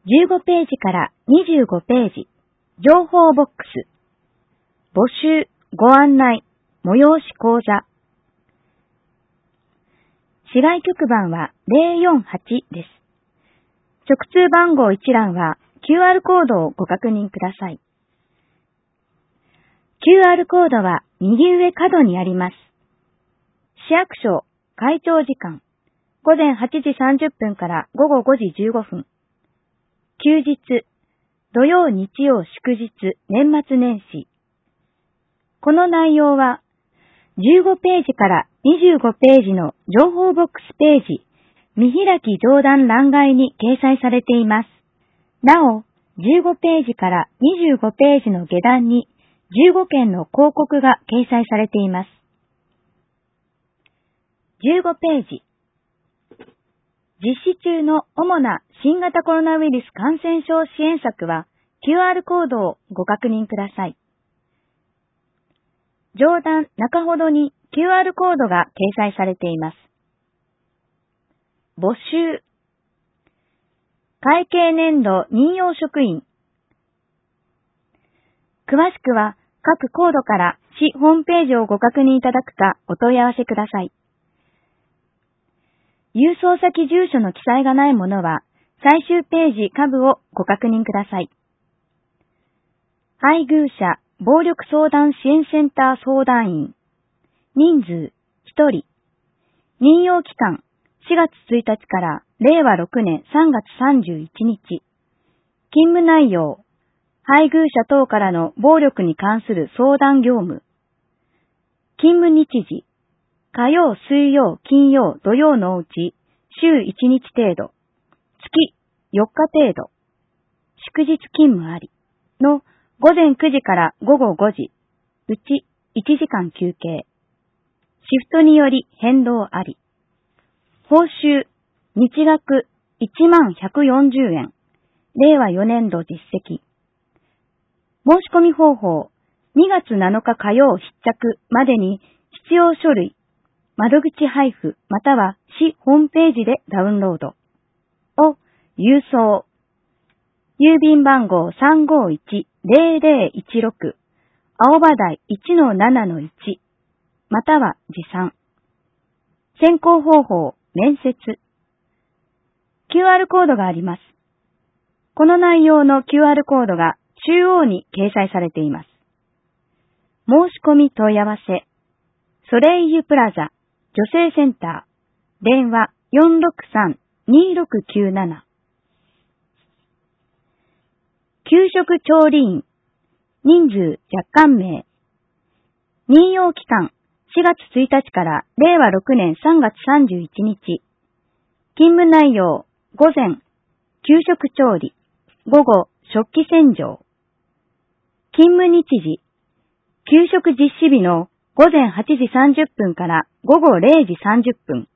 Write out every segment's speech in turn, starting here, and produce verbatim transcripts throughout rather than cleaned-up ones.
じゅうごページからにじゅうごページ、情報ボックス、募集、ご案内、催し講座。市外局番はゼロよんはちです。直通番号一覧は キューアール コードをご確認ください。キューアール コードは右上角にあります。市役所、会長時間、ごぜんはちじさんじゅっぷんからごごごじじゅうごふん。休日、土曜日曜祝日、年末年始。この内容は、じゅうごページからにじゅうごページの情報ボックスページ、見開き上段欄外に掲載されています。なお、じゅうごページからにじゅうごページの下段にじゅうごけんの広告が掲載されています。じゅうごページ。実施中の主な新型コロナウイルス感染症支援策は キューアール コードをご確認ください。上段中ほどに キューアール コードが掲載されています。募集。会計年度任用職員。詳しくは各コードから市ホームページをご確認いただくかお問い合わせください。郵送先住所の記載がないものは最終ページ下部をご確認ください。配偶者暴力相談支援センター相談員。人数ひとり。任用期間しがつついたちかられいわろくねんさんがつさんじゅういちにち。勤務内容。配偶者等からの暴力に関する相談業務。勤務日時。火曜、水曜、金曜、土曜のうち週いちにち程度。月よっか程度。祝日勤務あり。のごぜんくじからごごごじ。うちいちじかん休憩。シフトにより変動あり。報酬、日額いちまんひゃくよんじゅうえん。れいわよねんど実績。申し込み方法、にがつなのか火曜必着までに必要書類、窓口配布または市ホームページでダウンロード。を郵送。郵便番号 さんごいちぜろぜろいちろく 青葉台 いちのななのいち または持参。選考方法、面接。キューアール コードがあります。この内容の キューアール コードが中央に掲載されています。申し込み問い合わせ。ソレイユプラザ、女性センター、電話 よんろくさんにろくきゅうなな。給食調理員、人数若干名。任用期間しがつついたちかられいわろくねんさんがつさんじゅういちにち。勤務内容、午前、給食調理、午後、食器洗浄。勤務日時、給食実施日のごぜんはちじさんじゅっぷんからごごれいじさんじゅっぷん。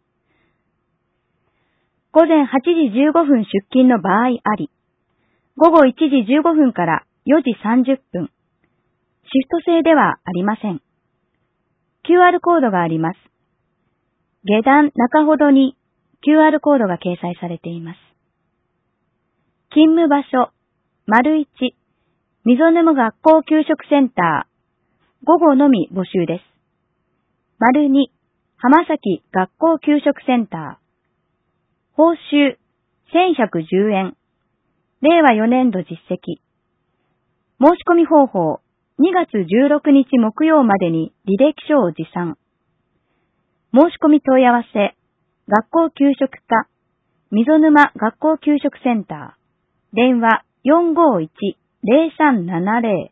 ごぜんはちじじゅうごふん出勤の場合あり。ごごいちじじゅうごふんからよじさんじゅっぷん。シフト制ではありません。キューアール コードがあります。下段中ほどに キューアール コードが掲載されています。勤務場所、丸いち、溝沼学校給食センター。午後のみ募集です。丸に、浜崎学校給食センター。報酬、せんひゃくじゅうえん。れいわよねんど実績。申し込み方法、にがつじゅうろくにち木曜までに履歴書を持参。申し込み問い合わせ、学校給食課、溝沼学校給食センター。電話 よんごいちぜろさんななぜろ。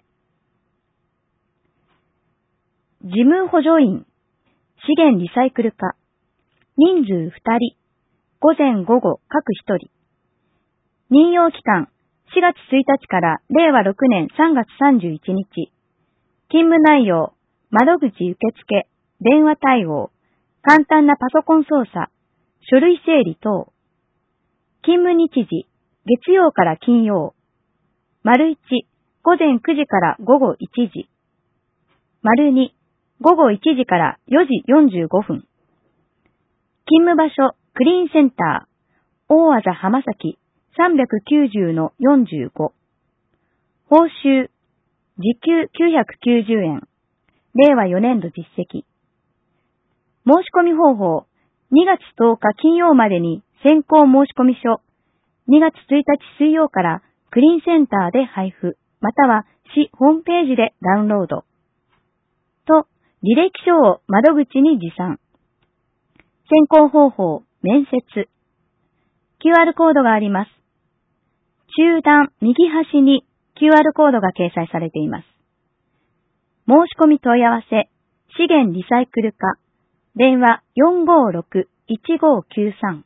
事務補助員、資源リサイクル課。人数ふたり。午前午後各ひとり。任用期間しがつついたちかられいわろくねんさんがつさんじゅういちにち。勤務内容、窓口受付、電話対応、簡単なパソコン操作、書類整理等。勤務日時、月曜から金曜。丸いち、午前くじから午後いちじ。丸に、午後いちじからよじよんじゅうごふん。勤務場所、クリーンセンター、大字浜崎、 さんびゃくきゅうじゅうのよんじゅうご。報酬、時給きゅうひゃくきゅうじゅうえん。れいわよねんど実績。申し込み方法、にがつとおか金曜までに先行申込書、にがつついたち水曜からクリーンセンターで配布、または市ホームページでダウンロード。と、履歴書を窓口に持参。選考方法、面接。キューアール コードがあります。中段右端に キューアール コードが掲載されています。申し込み問い合わせ、資源リサイクル課、電話 よんごろくいちごきゅうさん。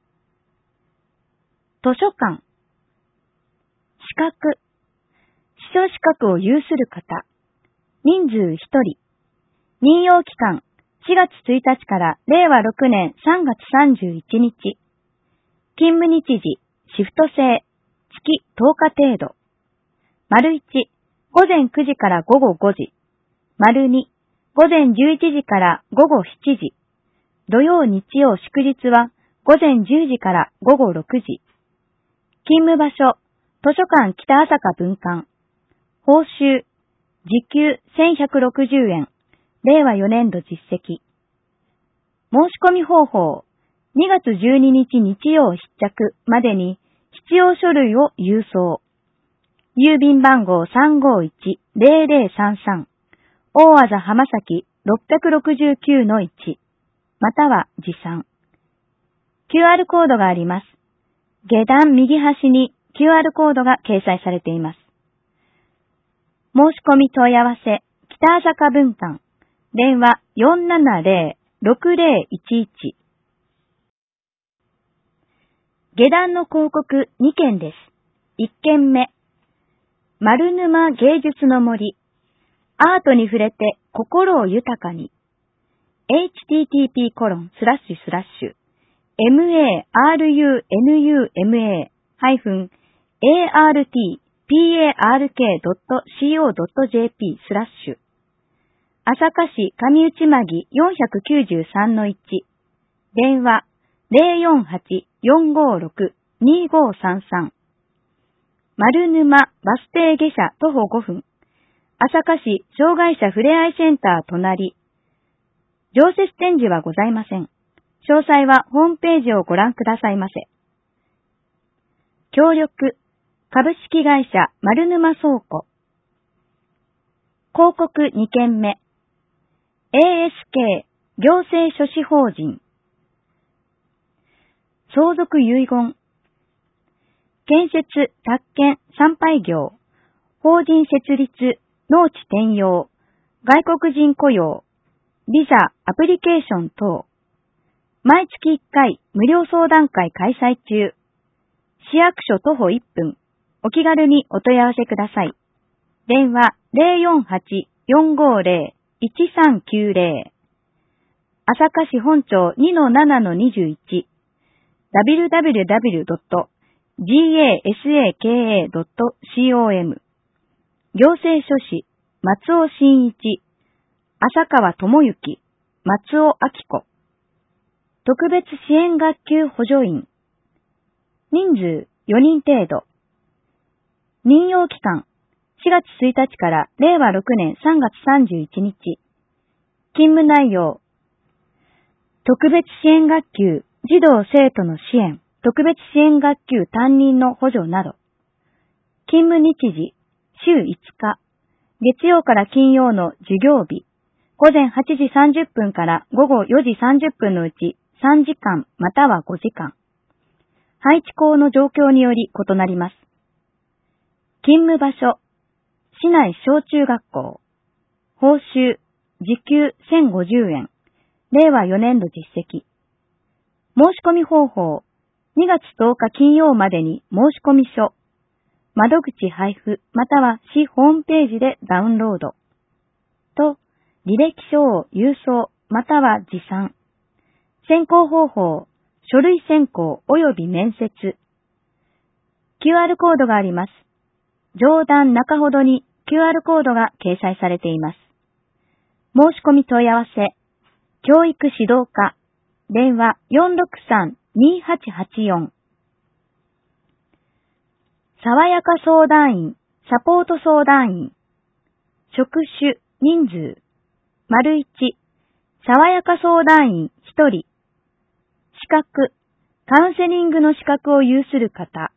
図書館。資格。司書資格を有する方。人数ひとり。任用期間、しがつついたちかられいわろくねんさんがつさんじゅういちにち。勤務日時、シフト制、月とおか程度。丸いち、午前くじから午後ごじ。丸に、午前じゅういちじから午後しちじ。土曜日曜祝日は午前じゅうじから午後ろくじ。勤務場所、図書館北朝霞分館。報酬、時給せんひゃくろくじゅうえん。れいわよねんど実績。申し込み方法、にがつじゅうににち日曜必着までに必要書類を郵送。郵便番号 さんごいちぜろぜろさんさん。大字浜崎 ろくろくきゅうのいち。または持参。キューアール コードがあります。下段右端に キューアール コードが掲載されています。申し込み問い合わせ、北朝霞分館。電話 よんななぜろろくぜろいちいち。下段の広告にけんです。いっけんめ。丸沼芸術の森。アートに触れて心を豊かに。エイチティーティーピーコロンスラッシュスラッシュエムエーアールユーエヌユーエムエーハイフンエーアールティーピーエーアールケードットシーオードットジェーピースラッシュ朝霞市上内間よんひゃくきゅうじゅうさんのいち。電話 ゼロよんはちよんごろくにごさんさん。丸沼バス停下車徒歩ごふん。朝霞市障害者ふれあいセンター隣。常設展示はございません。詳細はホームページをご覧くださいませ。協力、株式会社丸沼倉庫。広告にけんめ。エーエスケー 行政書士法人。相続遺言。建設、宅建、参拝業。法人設立、農地転用。外国人雇用。ビザ、アプリケーション等。毎月いっかい無料相談会開催中。市役所徒歩いっぷん。お気軽にお問い合わせください。電話 ゼロよんはちよんごぜろいちさんきゅうぜろ。朝霞市本町 にのななのにじゅういち。ダブリューダブリューダブリュードットジーエーエスエーケーエードットコム。行政書士、松尾真一。浅川智之、松尾明子。特別支援学級補助員。人数よにん程度。任用期間しがつついたちかられいわろくねんさんがつさんじゅういちにち。勤務内容。特別支援学級児童生徒の支援、特別支援学級担任の補助など。勤務日時、週いつか。月曜から金曜の授業日。午前はちじさんじゅっぷんから午後よじさんじゅっぷんのうちさんじかんまたはごじかん。配置校の状況により異なります。勤務場所、市内小中学校。報酬、時給せんごじゅうえん。れいわよねんど実績。申し込み方法、にがつとおか金曜までに申し込み書。窓口配布または市ホームページでダウンロード。と、履歴書を郵送または持参。選考方法、書類選考及び面接。キューアール コードがあります。上段中ほどに キューアール コードが掲載されています。申し込み問い合わせ、教育指導課、電話 よんろくさんにはちはちよん。 爽やか相談員、サポート相談員。職種、人数。丸いち、爽やか相談員ひとり。資格、カウンセリングの資格を有する方。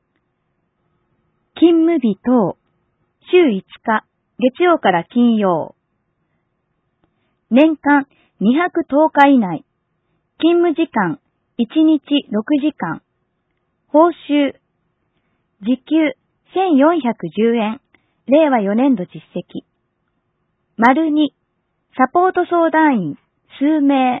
勤務日等、週いつか、月曜から金曜。年間にひゃくとおか以内。勤務時間いちにちろくじかん。報酬、時給せんよんひゃくじゅうえん。れいわよねん度実績。丸に、サポート相談員、数名。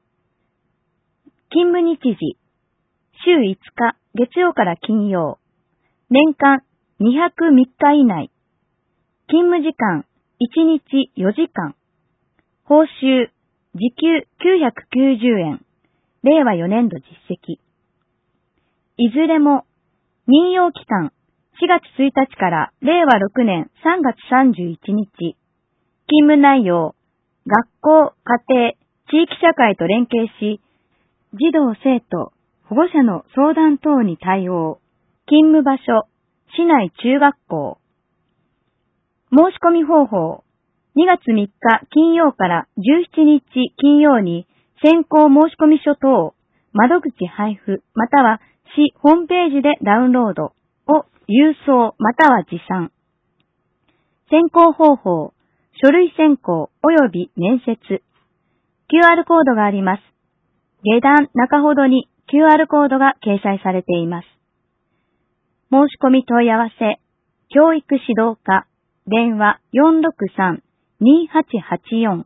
勤務日時、週いつか、月曜から金曜。年間にひゃくみっか以内。勤務時間いちにちよじかん。報酬、時給きゅうひゃくきゅうじゅうえん。れいわよねん度実績。いずれも、任用期間しがつついたちかられいわろくねんさんがつさんじゅういちにち。勤務内容、学校、家庭、地域社会と連携し、児童生徒、保護者の相談等に対応。勤務場所、市内中学校。申し込み方法、にがつみっか金曜からじゅうしちにち金曜に先行申込書等、窓口配布または市ホームページでダウンロードを郵送または持参。選考方法、書類選考及び面接。キューアール コードがあります。下段中ほどに キューアール コードが掲載されています。申し込み問い合わせ、教育指導課、電話 よんろくさんにーはちはちよん。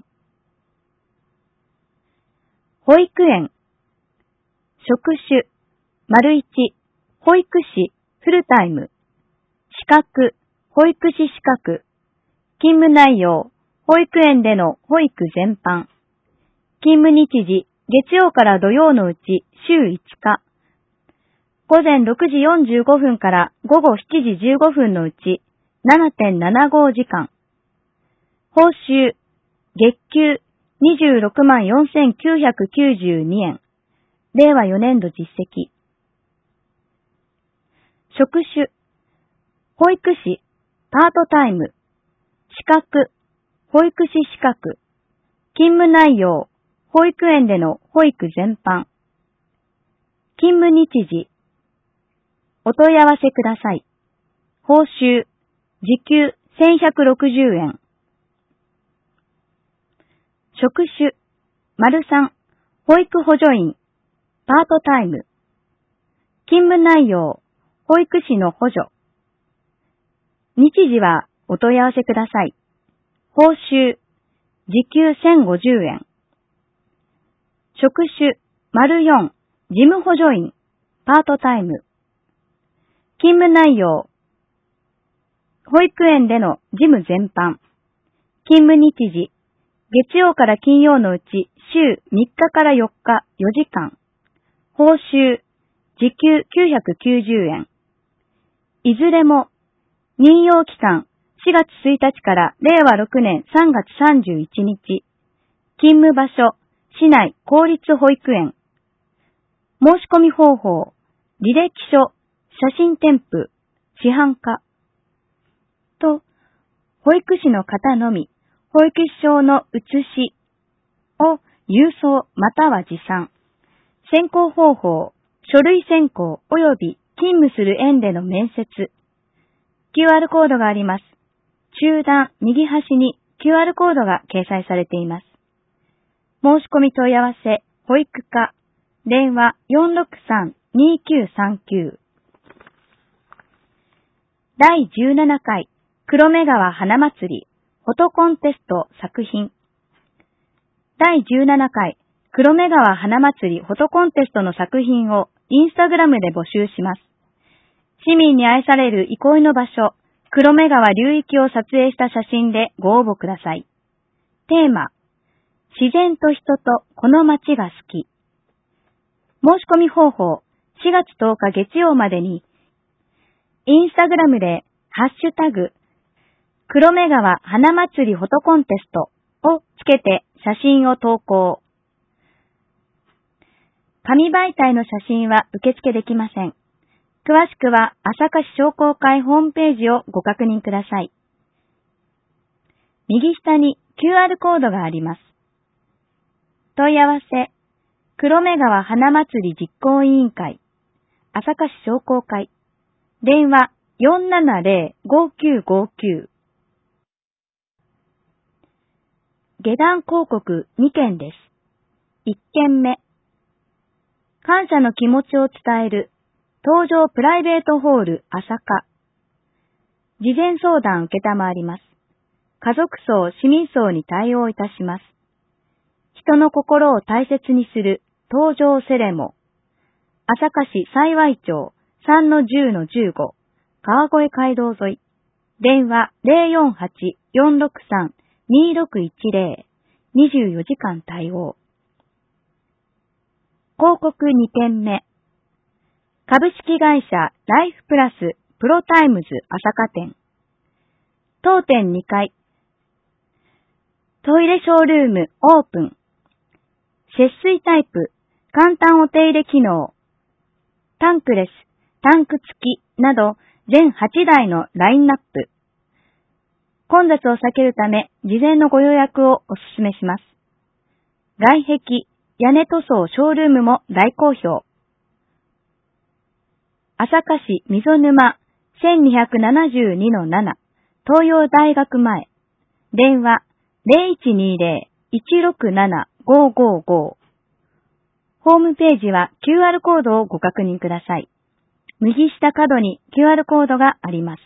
保育園、職種、丸いち、保育士、フルタイム、資格、保育士資格、勤務内容、保育園での保育全般、勤務日時、月曜から土曜のうち週いつか、午前ろくじよんじゅうごふんから午後しちじじゅうごふんのうち ななてんななご 時間。報酬、月給にじゅうろくまんよんせんきゅうひゃくきゅうじゅうにえん。れいわよねん度実績。職種、保育士、パートタイム、資格、保育士資格、勤務内容、保育園での保育全般。勤務日時、お問い合わせください。報酬、時給せんひゃくろくじゅうえん。職種、丸さん、保育補助員、パートタイム。勤務内容、保育士の補助。日時はお問い合わせください。報酬、時給せんごじゅうえん。職種、丸よん、事務補助員、パートタイム。勤務内容、保育園での事務全般。勤務日時、月曜から金曜のうち週みっかからよっかよじかん。報酬、時給きゅうひゃくきゅうじゅうえん。いずれも、任用期間しがつついたちかられいわろくねんさんがつさんじゅういちにち。勤務場所、市内公立保育園。申し込み方法、履歴書、写真添付、市販化。と、保育士の方のみ、保育士証の写しを郵送または持参。選考方法、書類選考及び勤務する園での面接。キューアール コードがあります。中段右端に キューアール コードが掲載されています。申し込み問い合わせ、保育課、電話 よんろくさんにーきゅうさんきゅう。だいじゅうななかい黒目川花祭りフォトコンテスト作品。だいじゅうななかい黒目川花祭りフォトコンテストの作品をインスタグラムで募集します。市民に愛される憩いの場所、黒目川流域を撮影した写真でご応募ください。テーマ、自然と人とこの街が好き。申し込み方法、しがつとおか月曜までに、インスタグラムでハッシュタグ、黒目川花祭りフォトコンテストをつけて写真を投稿。紙媒体の写真は受付できません。 詳しくは朝霞市商工会ホームページをご確認ください。右下に キューアール コードがあります。問い合わせ、黒目川花祭り実行委員会、朝霞市商工会、電話 よんななゼロ ごきゅうごきゅう。下段広告にけんです。いっけんめ。感謝の気持ちを伝える、東上プライベートホール朝霞。事前相談受けたまわります。家族層、市民層に対応いたします。人の心を大切にする、東上セレモ。朝霞市幸町 さんのじゅうのじゅうご、川越街道沿い。電話 ゼロよんはち よんろくさん にろくいちゼロ。にじゅうよじかん対応。広告にけんめ。株式会社ライフプラスプロタイムズ朝霞店。当店にかい。トイレショールームオープン。節水タイプ、簡単お手入れ機能。タンクレス、タンク付きなど全はちだいのラインナップ。混雑を避けるため事前のご予約をお勧めします。外壁、屋根塗装ショールームも大好評。朝霞市溝沼 せんにひゃくななじゅうにのなな 東洋大学前。電話 ゼロいちにゼロ いちろくなな ごごご。ホームページは キューアール コードをご確認ください。右下角に キューアール コードがあります。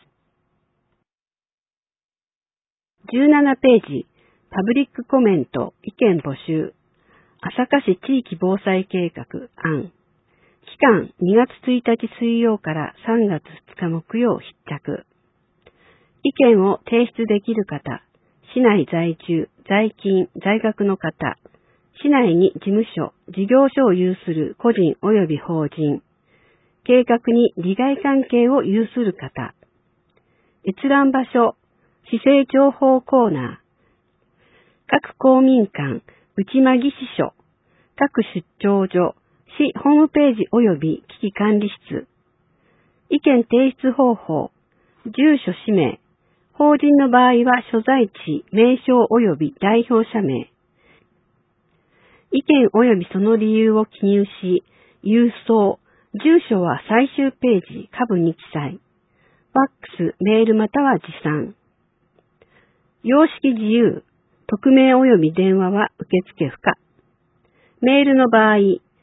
じゅうななページ、パブリックコメント、意見募集。朝霞市地域防災計画案。期間にがつついたち水曜からさんがつふつか木曜必着。意見を提出できる方、市内在住、在勤、在学の方、市内に事務所、事業所を有する個人及び法人、計画に利害関係を有する方、閲覧場所、市政情報コーナー、各公民館、内間議事所、各出張所、市ホームページ及び危機管理室、意見提出方法、住所氏名、法人の場合は所在地、名称及び代表者名、意見及びその理由を記入し、郵送、住所は最終ページ、下部に記載、ファックス、メールまたは持参。様式自由、匿名及び電話は受付不可。メールの場合、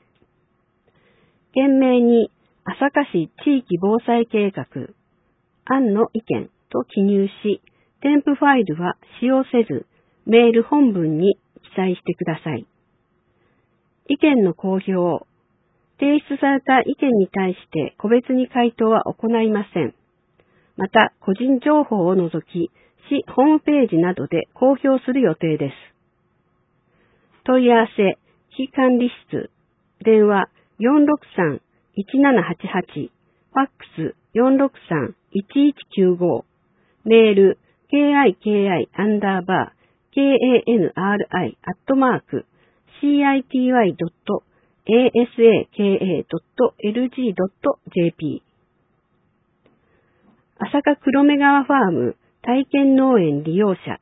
件名に朝霞市地域防災計画、案の意見と記入し、添付ファイルは使用せず、メール本文に記載してください。意見の公表、提出された意見に対して個別に回答は行いません。また、個人情報を除き、市ホームページなどで公表する予定です。問い合わせ、危機管理室、電話 よんろくさん いちななはちはち、ファックス よんろくさん いちいちきゅうご、メール ケーアイケーアイ アンダーバー ケーエーエヌアールアイ アットマーク シーアイティーワイ ドット エーエスエーケーエー ドット エルジー ドット ジェーピー 朝霞黒目川ファーム体験農園利用者。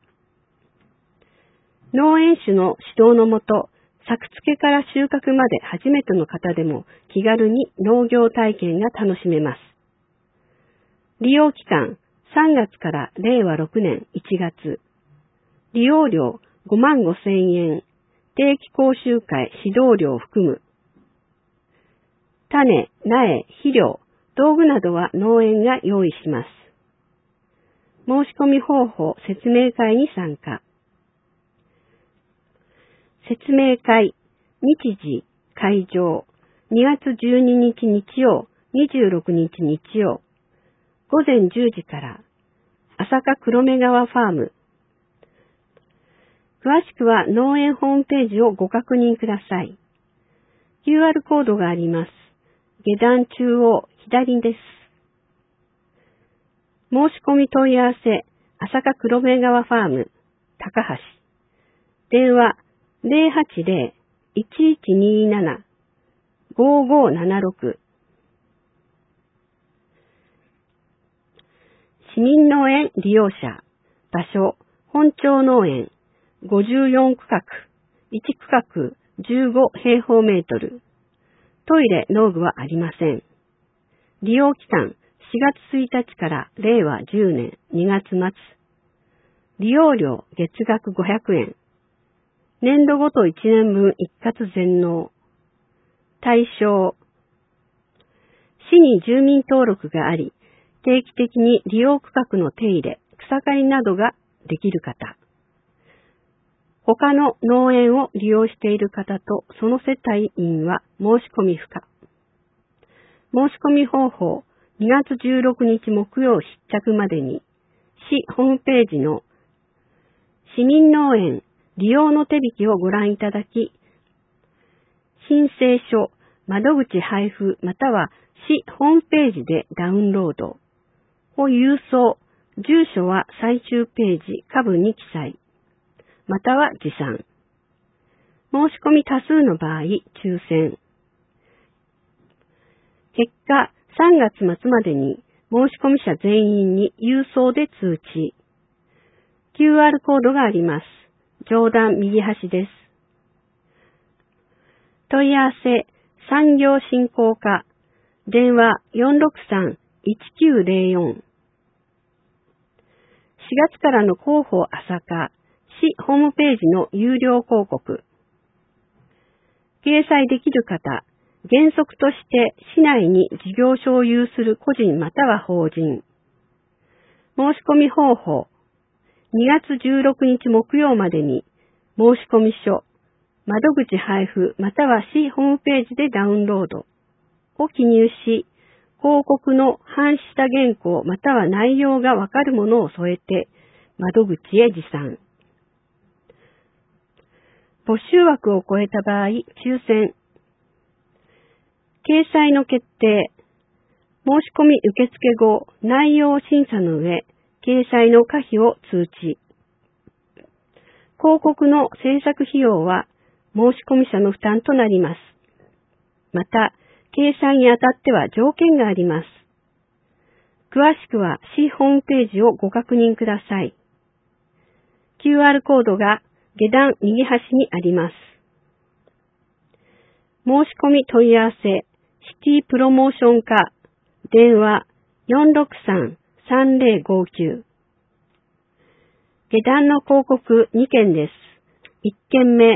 農園主の指導のもと、作付けから収穫まで初めての方でも気軽に農業体験が楽しめます。利用期間さんがつかられいわろくねんいちがつ。利用料ごまんごせんえん。定期講習会指導料を含む。種、苗、肥料、道具などは農園が用意します。申し込み方法説明会に参加。説明会、日時、会場、にがつじゅうににち日曜、にじゅうろくにち日曜、ごぜんじゅうじから、朝霞黒目川ファーム。詳しくは農園ホームページをご確認ください。キューアール コードがあります。下段中央、左です。申し込み問い合わせ、朝霞黒目川ファーム、高橋。電話、ゼロはちゼロ いちいちにーなな ごごーななろく。 市民農園利用者、場所、本町農園、ごじゅうよん区画、いち区画じゅうご平方メートル。トイレ、農具はありません。利用期間、しがつついたちかられいわじゅうねんにがつまつ。利用料、月額ごひゃくえん。年度ごといちねんぶん一括全納。対象。市に住民登録があり、定期的に利用区画の手入れ、草刈りなどができる方。他の農園を利用している方とその世帯員は申し込み不可。申し込み方法、にがつじゅうろくにち木曜必着までに、市ホームページの市民農園利用の手引きをご覧いただき、申請書、窓口配布または市ホームページでダウンロードを郵送、住所は最終ページ下部に記載、または持参。申し込み多数の場合、抽選。結果、さんがつまつまでに申し込み者全員に郵送で通知。キューアール コードがあります。上段右端です。問い合わせ、産業振興課、電話 よんろくさんいちきゅうぜろよん。しがつからの広報朝霞、市ホームページの有料広告。掲載できる方、原則として市内に事業所を有する個人または法人。申し込み方法、にがつじゅうろくにち木曜までに申し込み書、窓口配布または市ホームページでダウンロードを記入し、広告の版下原稿または内容がわかるものを添えて窓口へ持参。募集枠を超えた場合、抽選。掲載の決定。申し込み受付後、内容を審査の上、掲載の可否を通知。広告の制作費用は申し込み者の負担となります。また、掲載にあたっては条件があります。詳しくは市ホームページをご確認ください。キューアール コードが下段右端にあります。申し込み問い合わせ、シティプロモーション課、電話 よんろくさんさんぜろごきゅう。下段の広告にけんです。いっけんめ。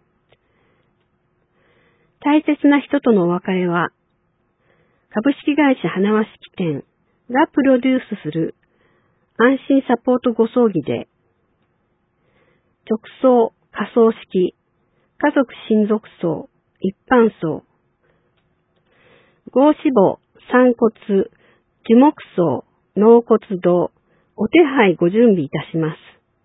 大切な人とのお別れは、株式会社花輪式店がプロデュースする安心サポートご葬儀で、直葬、火葬式、家族親族葬、一般葬、合死墓、散骨、樹木葬、納骨堂、お手配ご準備いたします。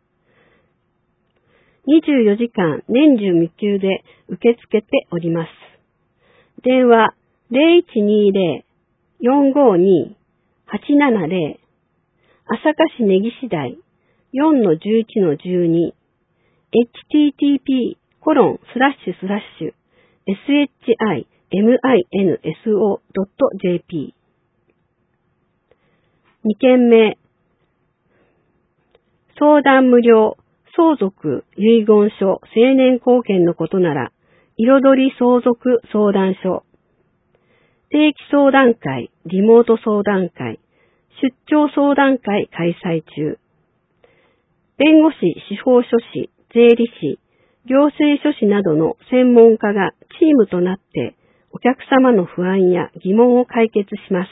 にじゅうよじかん年中無休で受け付けております。電話 ゼロいちにゼロ よんごに はちななゼロ 朝霞市根岸台 よんのじゅういちのじゅうに エイチティーティーピーコロンスラッシュスラッシュエスエイチアイエムアイエヌエスオードットジェーピー にけんめ、相談無料、相続、遺言書、成年後見のことなら、彩り相続相談所、定期相談会、リモート相談会、出張相談会開催中。弁護士、司法書士、税理士、行政書士などの専門家がチームとなってお客様の不安や疑問を解決します。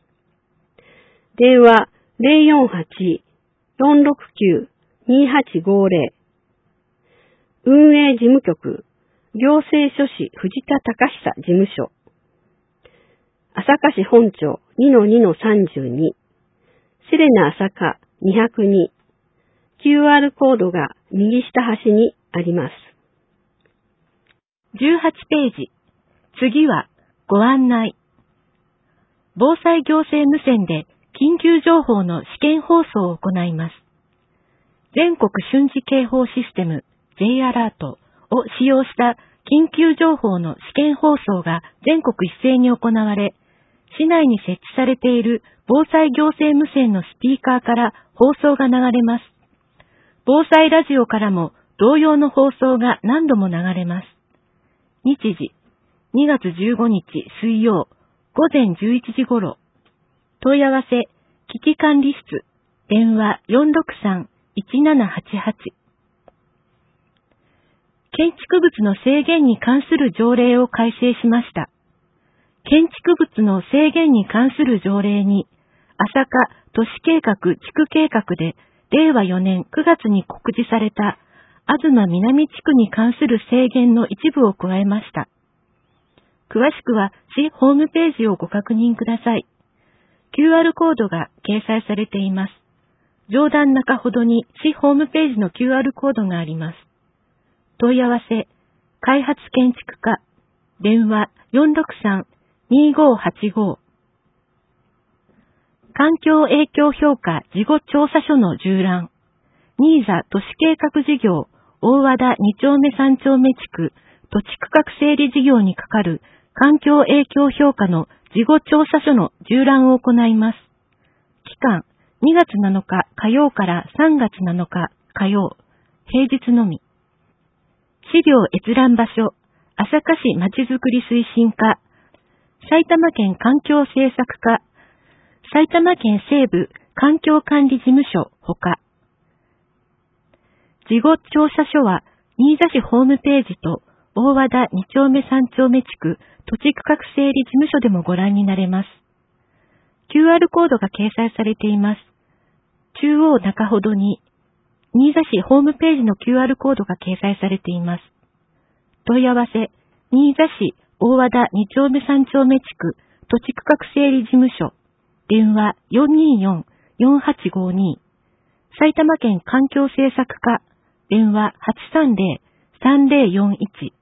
電話 ゼロよんはち よんろくきゅう にはちごゼロ 運営事務局行政書士藤田隆久事務所朝霞市本町 にのにのさんじゅうに セレナ朝霞にひゃくに キューアール コードが右下端にあります。 じゅうはちページ。次はご案内。防災行政無線で緊急情報の試験放送を行います。全国瞬時警報システム J アラートを使用した緊急情報の試験放送が全国一斉に行われ、 市内に設置されている防災行政無線のスピーカーから放送が流れます。防災ラジオからも同様の放送が何度も流れます。日時、にがつじゅうごにち水曜、ごぜんじゅういちじ頃。問い合わせ、危機管理室、電話 よんろくさん いちななはちはち。建築物の制限に関する条例を改正しました。建築物の制限に関する条例に、朝霞都市計画地区計画でれいわよねんくがつに告示された東南地区に関する制限の一部を加えました。詳しくは市ホームページをご確認ください。キューアール コードが掲載されています。上段中ほどに市ホームページの キューアール コードがあります。問い合わせ、開発建築課、電話 よんろくさん にごはちご。環境影響評価事後調査書の縦覧。ニーザ都市計画事業大和田に丁目さん丁目地区土地区画整理事業にかかる環境影響評価の事後調査書の縦覧を行います。期間にがつなのか火曜からさんがつなのか火曜、平日のみ。資料閲覧場所、朝霞市まちづくり推進課、埼玉県環境政策課、埼玉県西部環境管理事務所ほか。事後調査書は、新座市ホームページと大和田に丁目さん丁目地区土地区画整理事務所でもご覧になれます。キューアール コードが掲載されています。中央中ほどに、新座市ホームページの キューアール コードが掲載されています。問い合わせ、新座市大和田に丁目さん丁目地区土地区画整理事務所、電話 よんにーよん よんはちごに。埼玉県環境政策課、電話 はちさんぜろ さんぜろよんいち。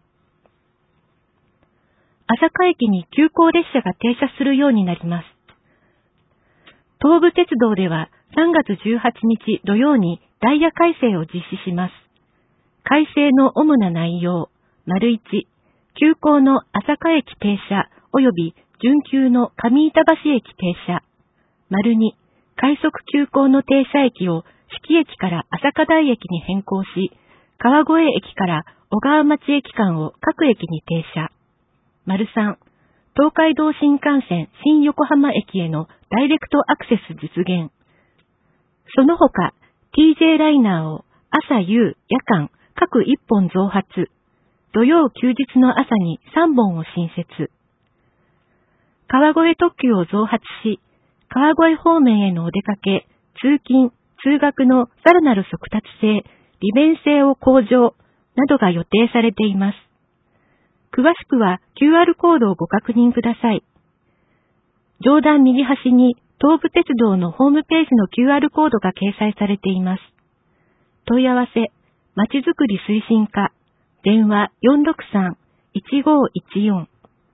朝霞駅に急行列車が停車するようになります。東武鉄道ではさんがつじゅうはちにち土曜にダイヤ改正を実施します。改正の主な内容、丸いち、急行の朝霞駅停車及び準急の上板橋駅停車。丸に、快速急行の停車駅を四季駅から朝霞台駅に変更し、川越駅から小川町駅間を各駅に停車。丸さん、東海道新幹線新横浜駅へのダイレクトアクセス実現。その他、ティージェー ライナーを朝夕夜間各いっぽん増発。土曜休日の朝にさんぼんを新設。川越特急を増発し、川越方面へのお出かけ、通勤、通学のさらなる速達性、利便性を向上などが予定されています。詳しくは キューアール コードをご確認ください。上段右端に東武鉄道のホームページの キューアール コードが掲載されています。問い合わせ、まちづくり推進課、電話 よんろくさん いちごいちよん。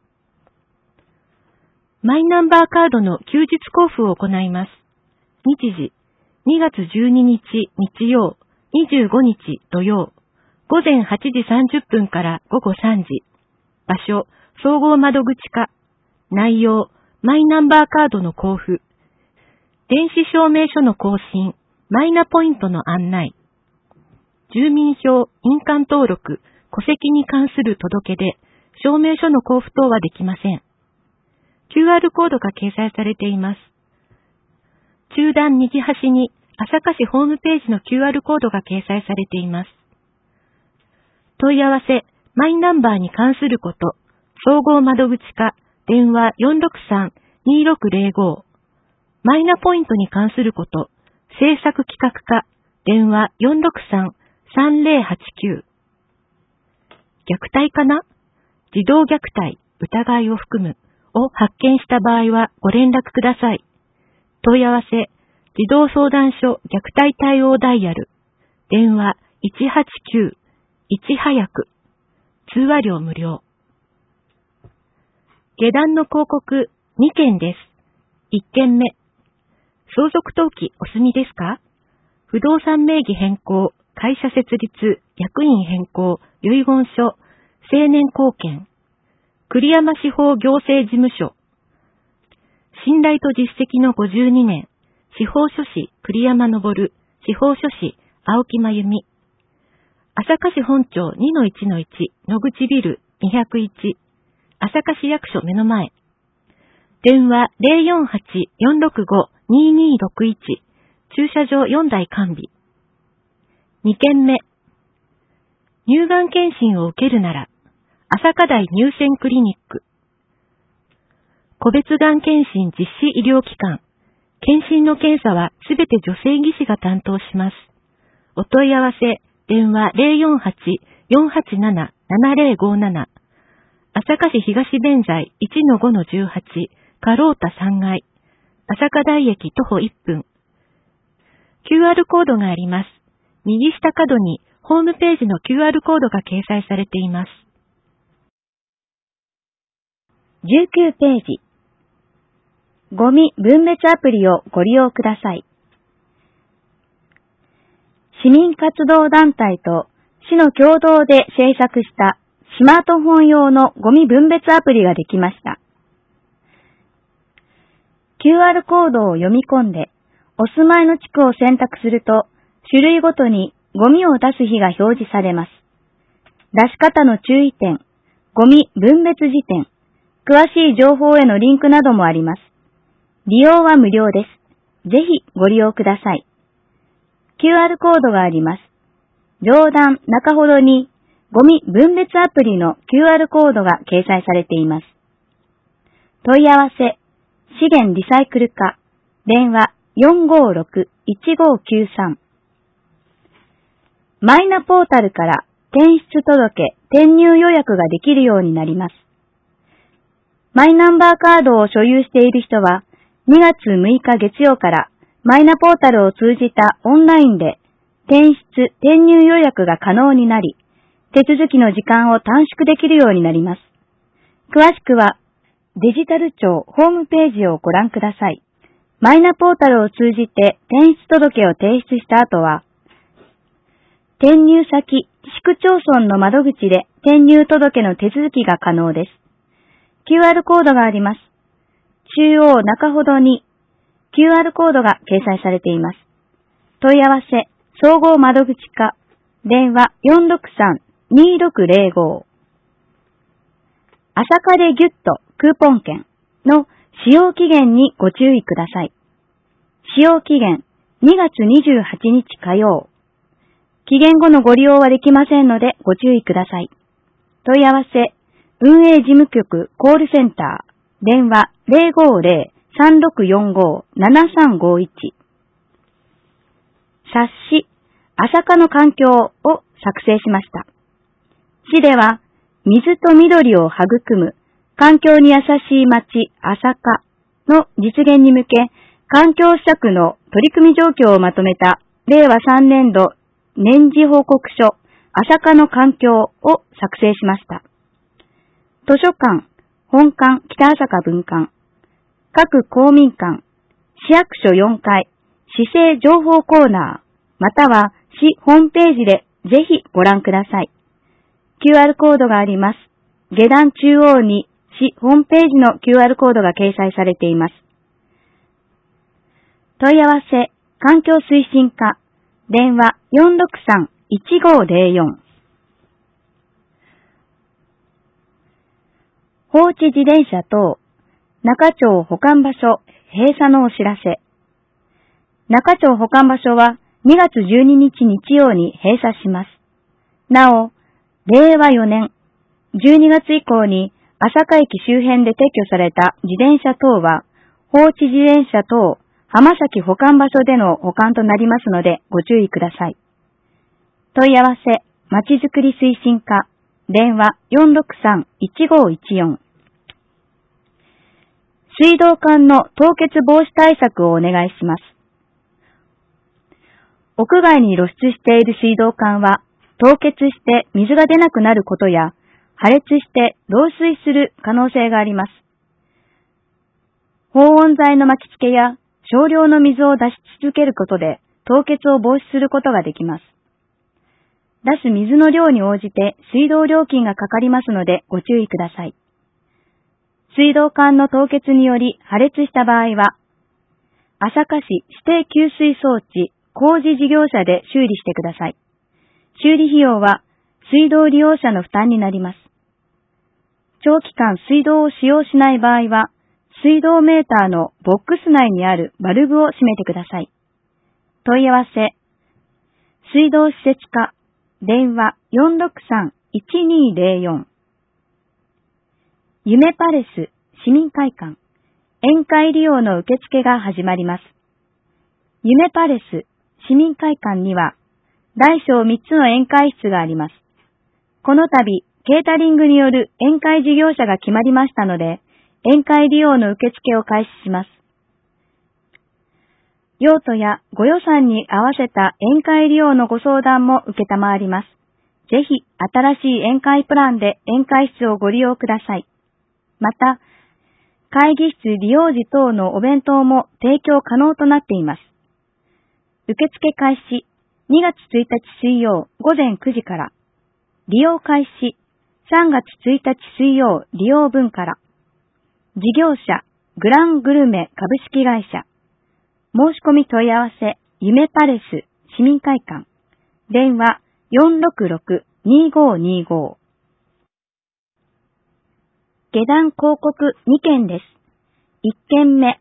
マイナンバーカードの休日交付を行います。日時、にがつじゅうににち日曜、にじゅうごにち土曜、ごぜんはちじさんじゅっぷんからごごさんじ。場所、総合窓口課。内容、マイナンバーカードの交付。電子証明書の更新、マイナポイントの案内。住民票、印鑑登録、戸籍に関する届け出、証明書の交付等はできません。キューアール コードが掲載されています。中段右端に朝霞市ホームページの キューアール コードが掲載されています。問い合わせ、マイナンバーに関すること、総合窓口課、電話 よんろくさん にろくぜろご。マイナポイントに関すること、政策企画課、電話 よんろくさん さんぜろはちきゅう。虐待かな？児童虐待、疑いを含む、を発見した場合はご連絡ください。問い合わせ、児童相談所虐待対応ダイヤル、電話いちはちきゅう、いち早く、通話料無料。下段の広告にけんです。いっけんめ、相続登記お済みですか？不動産名義変更、会社設立、役員変更、遺言書、成年後見、栗山司法行政事務所、 信頼と実績のごじゅうにねん、司法書士栗山昇、司法書士青木真由美。朝霞市本町 にのいちのいち 野口ビルにひゃくいち、朝霞市役所目の前。電話 ゼロよんはち よんろくご ににろくいち、駐車場よんだい完備。にけんめ。乳がん検診を受けるなら、朝霞台乳腺クリニック。個別がん検診実施医療機関。検診の検査はすべて女性技師が担当します。お問い合わせ、電話 ゼロよんはち よんはちなな ななゼロごなな。朝霞市東弁財 いちのごのじゅうはち、カロータさんがい。朝霞台駅徒歩いっぷん。キューアール コードがあります。右下角にホームページの キューアール コードが掲載されています。 じゅうきゅうページ。ゴミ分別アプリをご利用ください。市民活動団体と市の共同で制作したスマートフォン用のゴミ分別アプリができました。キューアール コードを読み込んで、お住まいの地区を選択すると、種類ごとにゴミを出す日が表示されます。出し方の注意点、ゴミ分別時点、詳しい情報へのリンクなどもあります。利用は無料です。ぜひご利用ください。キューアール コードがあります。上段中ほどにゴミ分別アプリの キューアール コードが掲載されています。問い合わせ、資源リサイクル課、電話 よんごろく いちごきゅうさん。マイナポータルから転出届、転入予約ができるようになります。マイナンバーカードを所有している人は、にがつむいか月曜からマイナポータルを通じたオンラインで転出・転入予約が可能になり、手続きの時間を短縮できるようになります。詳しくは、デジタル庁ホームページをご覧ください。マイナポータルを通じて転出届を提出した後は、転入先、市区町村の窓口で転入届の手続きが可能です。キューアール コードがあります。中央中ほどに キューアール コードが掲載されています。問い合わせ、総合窓口課、電話 よんろくさん にろくゼロご。朝霞でギュッとクーポン券の使用期限にご注意ください。使用期限にがつにじゅうはちにち火曜。期限後のご利用はできませんのでご注意ください。問い合わせ、運営事務局コールセンター、電話 ゼロごゼロ さんろくよんご ななさんごいち。冊子、朝霞の環境を作成しました。市では、水と緑を育む、環境に優しい町、朝霞の実現に向け、環境施策の取り組み状況をまとめた、れいわさんねんど年次報告書、朝霞の環境を作成しました。図書館、本館北朝霞分館、各公民館、市役所よんかい、市政情報コーナー、または市ホームページでぜひご覧ください。キューアール コードがあります。下段中央に市ホームページの キューアール コードが掲載されています。問い合わせ、環境推進課、電話 よんろくさん いちごゼロよん。放置自転車等、中町保管場所閉鎖のお知らせ。中町保管場所はにがつじゅうににち日曜に閉鎖します。なお、れいわよねんじゅうにがつ以降に朝霞駅周辺で撤去された自転車等は、放置自転車等浜崎保管場所での保管となりますのでご注意ください。問い合わせ、まちづくり推進課、電話 よんろくさん いちごいちよん。水道管の凍結防止対策をお願いします。屋外に露出している水道管は凍結して水が出なくなることや破裂して漏水する可能性があります。保温材の巻き付けや少量の水を出し続けることで凍結を防止することができます。出す水の量に応じて水道料金がかかりますのでご注意ください。 水道管の凍結により破裂した場合は、朝霞市指定給水装置工事事業者で修理してください。修理費用は水道利用者の負担になります。長期間水道を使用しない場合は、水道メーターのボックス内にあるバルブを閉めてください。問い合わせ、水道施設課、電話 よんろくさん いちにーぜろよん。夢パレス市民会館、宴会利用の受付が始まります。夢パレス市民会館には、大小みっつの宴会室があります。この度、ケータリングによる宴会事業者が決まりましたので、宴会利用の受付を開始します。用途やご予算に合わせた宴会利用のご相談も受けたまわります。ぜひ、新しい宴会プランで宴会室をご利用ください。また、会議室利用時等のお弁当も提供可能となっています。受付開始、にがつついたち水曜午前くじから。利用開始、さんがつついたち水曜利用分から。事業者、グラングルメ株式会社。申し込み問い合わせ、夢パレス市民会館。電話 よんろくろく にーごーにーごー。下段広告にけんです。いっけんめ。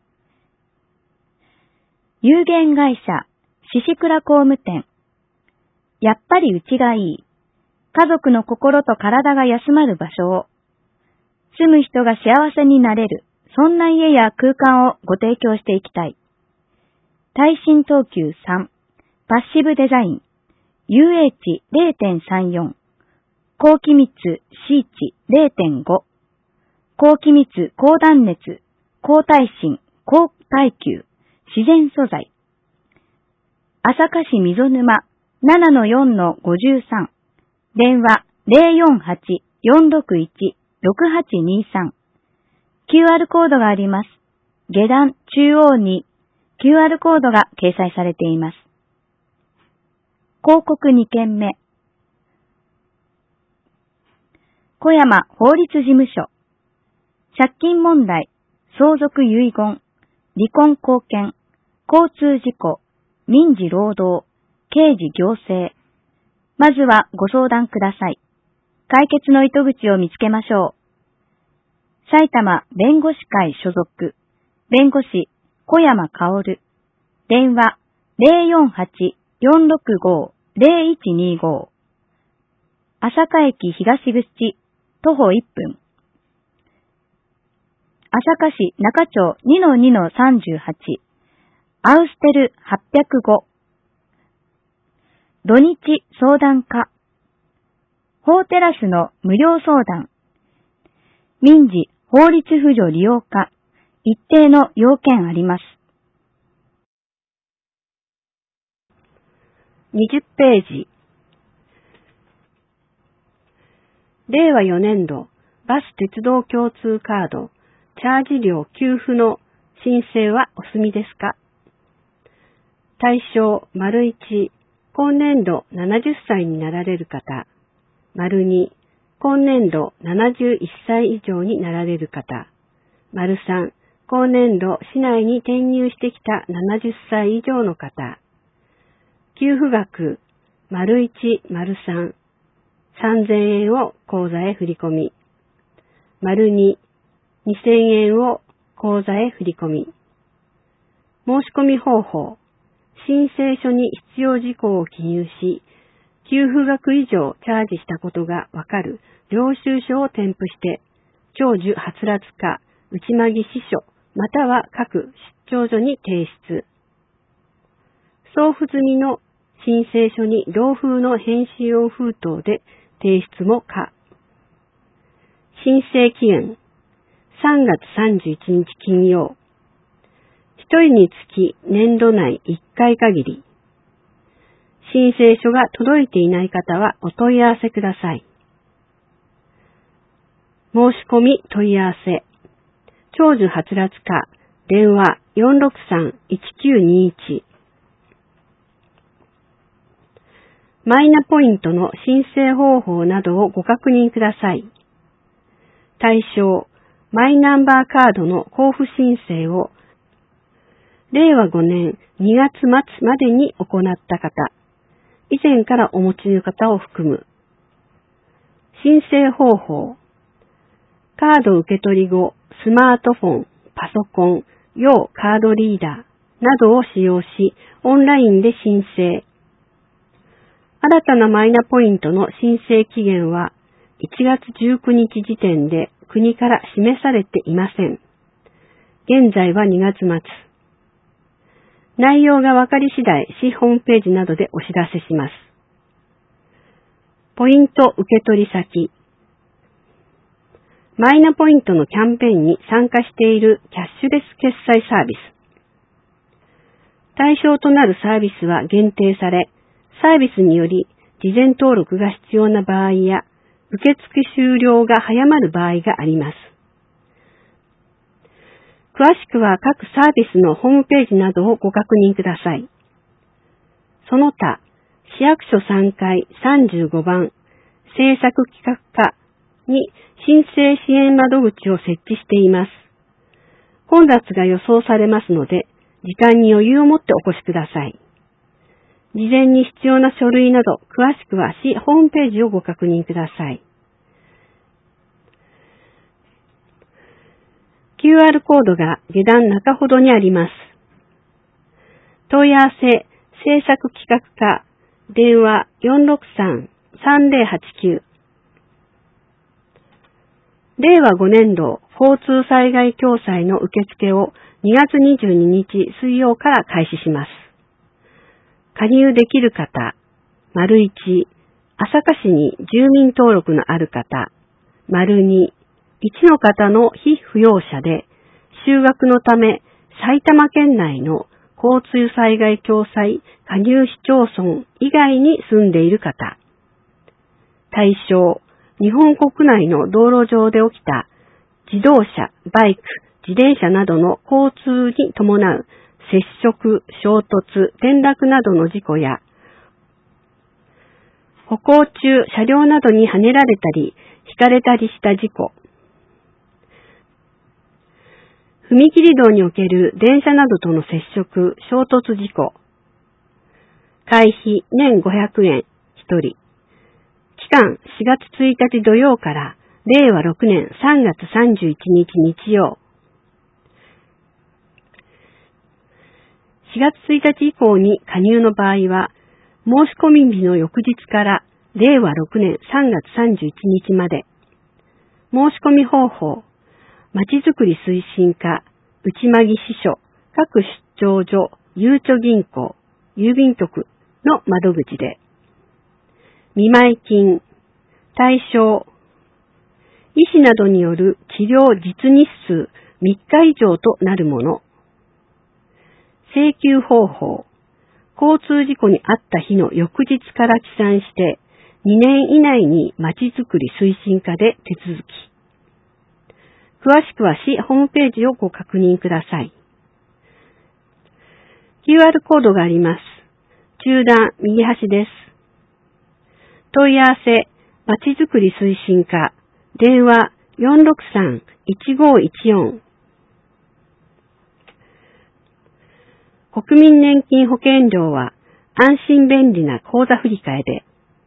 有限会社、獅子倉工務店。やっぱりうちがいい。家族の心と体が休まる場所を。住む人が幸せになれる、そんな家や空間をご提供していきたい。耐震等級さん、パッシブデザイン、ユーエイチ れいてんさんよん、高気密 シー 値 れいてんご、高気密高断熱、高耐震、高耐久、自然素材。朝霞市溝沼 ななのよんのごじゅうさん、電話 ぜろよんはち よんろくいち ろくはちにさん。キューアール コードがあります。下段中央に キューアール コードが掲載されています。広告にけんめ。小山法律事務所。借金問題、相続遺言、離婚後見、交通事故、民事労働、刑事行政。まずはご相談ください。解決の糸口を見つけましょう。埼玉弁護士会所属、弁護士小山薫。電話 ぜろよんはち よんろくご ぜろいちにご。朝霞駅東口、徒歩いっぷん。朝霞市中町 にのにのさんじゅうはち、アウステルはっぴゃくご。土日相談課。法テラスの無料相談。民事法律扶助利用課。一定の要件あります。 にじゅっページ。れいわよねんどバス鉄道共通カードチャージ料給付の申請はお済みですか？対象 いち、今年度ななじゅっさいになられる方。に、今年度ななじゅういっさい以上になられる方。さん、今年度市内に転入してきたななじゅっさい以上の方。給付額 いち、さん、さんぜんえんを口座へ振り込み。に、にせんえんを口座へ振り込み。申し込み方法。申請書に必要事項を記入し、給付額以上チャージしたことがわかる領収書を添付して、長寿はつらつ課、内間木支所、または各出張所に提出。送付済みの申請書に同封の返信用封筒で提出も可。申請期限さんがつさんじゅういちにち金曜。ひとりにつき年度内いっかい限り。申請書が届いていない方はお問い合わせください。申し込み問い合わせ。長寿はつらつ課、電話 よんろくさん いちきゅうにいち。マイナポイントの申請方法などをご確認ください。対象、 マイナンバーカードの交付申請をれいわごねんにがつまつまでに行った方、以前からお持ちの方を含む。申請方法。カード受け取り後、スマートフォン、パソコン、要カードリーダーなどを使用し、オンラインで申請。新たなマイナポイントの申請期限はいちがつじゅうくにち時点で国から示されていません。現在はにがつまつ。内容がわかり次第、市ホームページなどでお知らせします。ポイント受け取り先。マイナポイントのキャンペーンに参加しているキャッシュレス決済サービス。対象となるサービスは限定され、サービスにより事前登録が必要な場合や、受付終了が早まる場合があります。詳しくは各サービスのホームページなどをご確認ください。その他、市役所さんかいさんじゅうごばん政策企画課に申請支援窓口を設置しています。混雑が予想されますので、時間に余裕を持ってお越しください。事前に必要な書類など、詳しくは市ホームページをご確認ください。キューアール コードが下段中ほどにあります。問い合わせ、政策企画課、電話 よんろくさん さんぜろはちきゅう。れいわごねんど交通災害共済の受付をにがつにじゅうににち水曜から開始します。加入できる方、丸いち、朝霞市に住民登録のある方、丸に、いちの方の被扶養者で、就学のため埼玉県内の交通災害共済加入市町村以外に住んでいる方。対象、日本国内の道路上で起きた自動車、バイク、自転車などの交通に伴う接触、衝突、転落などの事故や、歩行中車両などにはねられたり、ひかれたりした事故、踏切道における電車などとの接触、衝突事故、会費年ごひゃくえんひとり、期間しがつついたち土曜かられいわろくねんさんがつさんじゅういちにち日曜、しがつついたち以降に加入の場合は、申し込み日の翌日かられいわろくねんさんがつさんじゅういちにちまで。申し込み方法、まちづくり推進課、内間木支所、各出張所、ゆうちょ銀行、郵便局の窓口で。見舞い金、対象、医師などによる治療実日数みっか以上となるもの。請求方法、交通事故に遭った日の翌日から起算してにねん以内にまちづくり推進課で手続き。詳しくは市ホームページをご確認ください。キューアール コードがあります。中段右端です。問い合わせ、まちづくり推進課、電話 よんろくさん いちごいちよん。国民年金保険料は安心便利な口座振替で、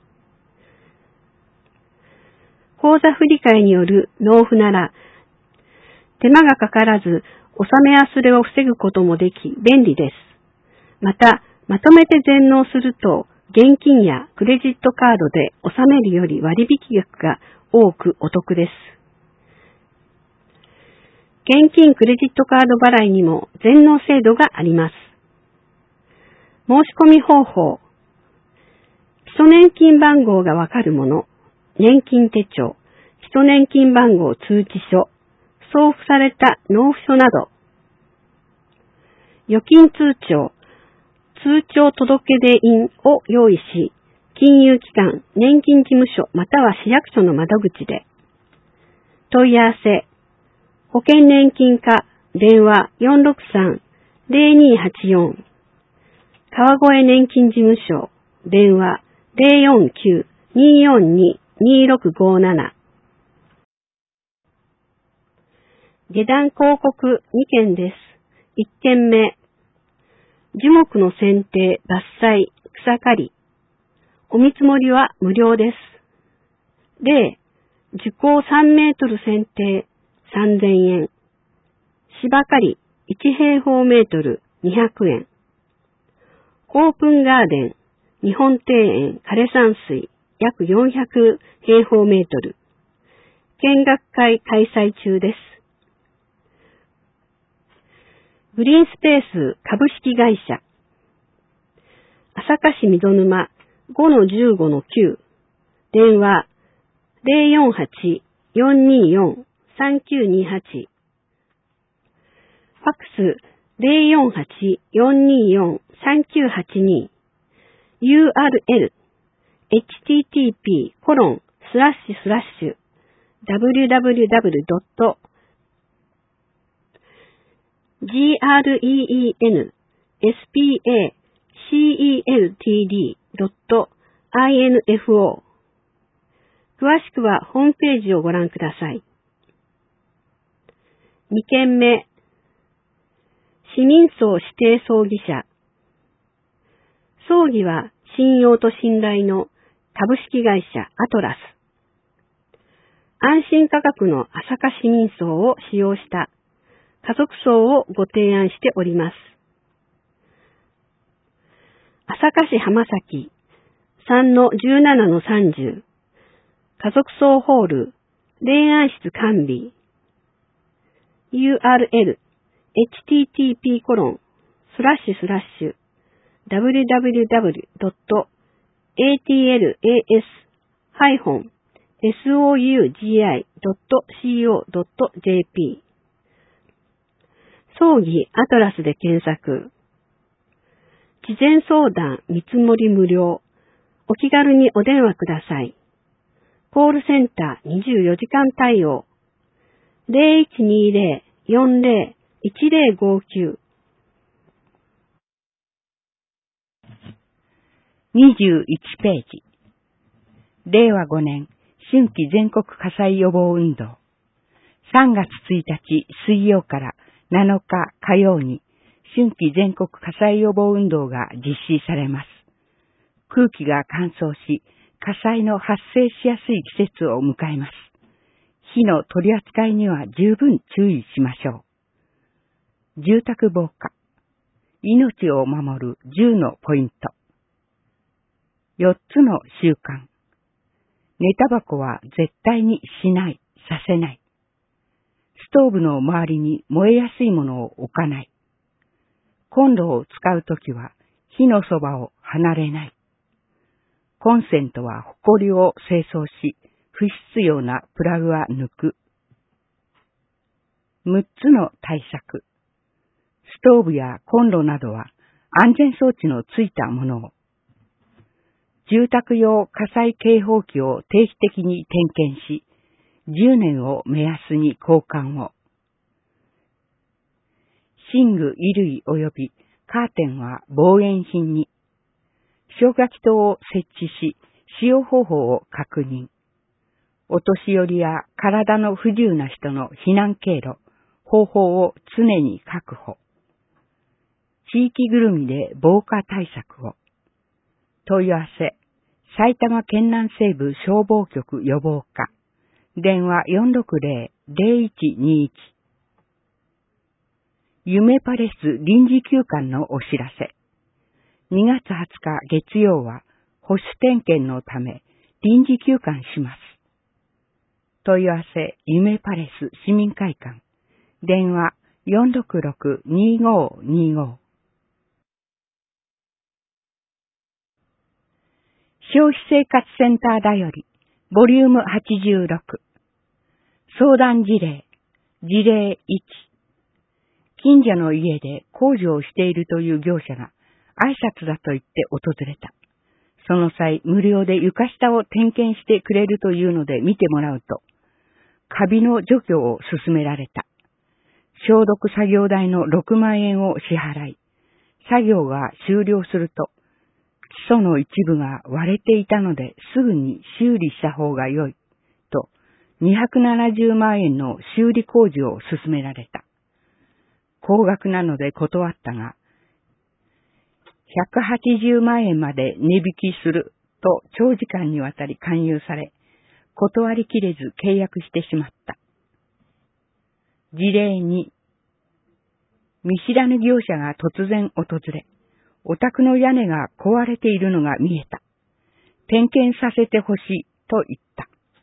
口座振替による納付なら、手間がかからず、納め忘れを防ぐこともでき、便利です。また、まとめて全納すると、現金やクレジットカードで納めるより割引額が多くお得です。現金クレジットカード払いにも全納制度があります。申し込み方法。基礎年金番号がわかるもの、年金手帳、基礎年金番号通知書、送付された納付書など、預金通帳、通帳届出印を用意し、金融機関、年金事務所または市役所の窓口で、問い合わせ、保険年金課、電話 よんろくさん ぜろにはちよん、川越年金事務所、電話 ぜろよんきゅう にーよんに にーろくごーなな、 下段広告にけんです。いっけんめ、樹木の剪定、伐採、草刈り。お見積もりは無料です。例、樹高さんメートル剪定、さんぜんえん。芝刈り、いち平方メートル、にひゃくえん。オープンガーデン、日本庭園枯山水、約よんひゃく平方メートル。見学会開催中です。グリーンスペース株式会社。朝霞市溝沼 ごのじゅうごのきゅう。電話 ゼロよんはち よんにーよん さんきゅうにはち。ファックス ゼロよんはち よんにーよん さんきゅうはちに。ユーアールエル エイチティーティーピー コロンスラッシュスラッシュ ダブリューダブリューダブリュー ドット グレン スペース ドット インフォ 詳しくはホームページをご覧ください。にけんめ、市民葬指定葬儀社。葬儀は信用と信頼の株式会社アトラス。安心価格の朝霞市民葬を使用した家族葬をご提案しております。朝霞市浜崎 さんのじゅうななのさんじゅう。家族葬ホール霊安室完備 ユーアールエル エイチティーティーピー コロンスラッシュスラッシュ ダブリューダブリューダブリュー ドット エーティーエルエーエス ソウギ ドット シーオー ドット ジェーピー 葬儀アトラスで検索。事前相談見積もり無料。お気軽にお電話ください。コールセンターにじゅうよじかん対応。ゼロいちにゼロ よんゼロ いちゼロごきゅう。 にじゅういちページ。れいわごねん春季全国火災予防運動。さんがつついたち水曜からなのか火曜に春季全国火災予防運動が実施されます。空気が乾燥し、火災の発生しやすい季節を迎えます。火の取り扱いには十分注意しましょう。住宅防火。命を守るじゅうのポイント。よっつの習慣。寝タバコは絶対にしない、させない。ストーブの周りに燃えやすいものを置かない。コンロを使うときは火のそばを離れない。コンセントはホコリを清掃し、不必要なプラグは抜く。むっつの対策。ストーブやコンロなどは安全装置のついたものを。住宅用火災警報器を定期的に点検し、じゅうねんを目安に交換を。寝具、衣類及びカーテンは防煙品に。消火器灯を設置し、使用方法を確認。お年寄りや体の不自由な人の避難経路、方法を常に確保。地域ぐるみで防火対策を。問い合わせ、埼玉県南西部消防局予防課。電話 よんろくゼロ ゼロいちにいち。夢パレス臨時休館のお知らせ。にがつはつか月曜は保守点検のため臨時休館します。問い合わせ、夢パレス市民会館。電話 よんろくろく にごにご。消費生活センターだより、ボリュームはちじゅうろく。相談事例、事例いち。近所の家で工事をしているという業者が挨拶だと言って訪れた。その際、無料で床下を点検してくれるというので見てもらうと、カビの除去を勧められた。消毒作業代のろくまんえんを支払い、作業が終了すると、基礎の一部が割れていたのですぐに修理した方が良い、とにひゃくななじゅうまんえんの修理工事を勧められた。高額なので断ったが、ひゃくはちじゅうまんえんまで値引きすると長時間にわたり勧誘され、断りきれず契約してしまった。事例に、見知らぬ業者が突然訪れ、お宅の屋根が壊れているのが見えた。点検させてほしいと言った。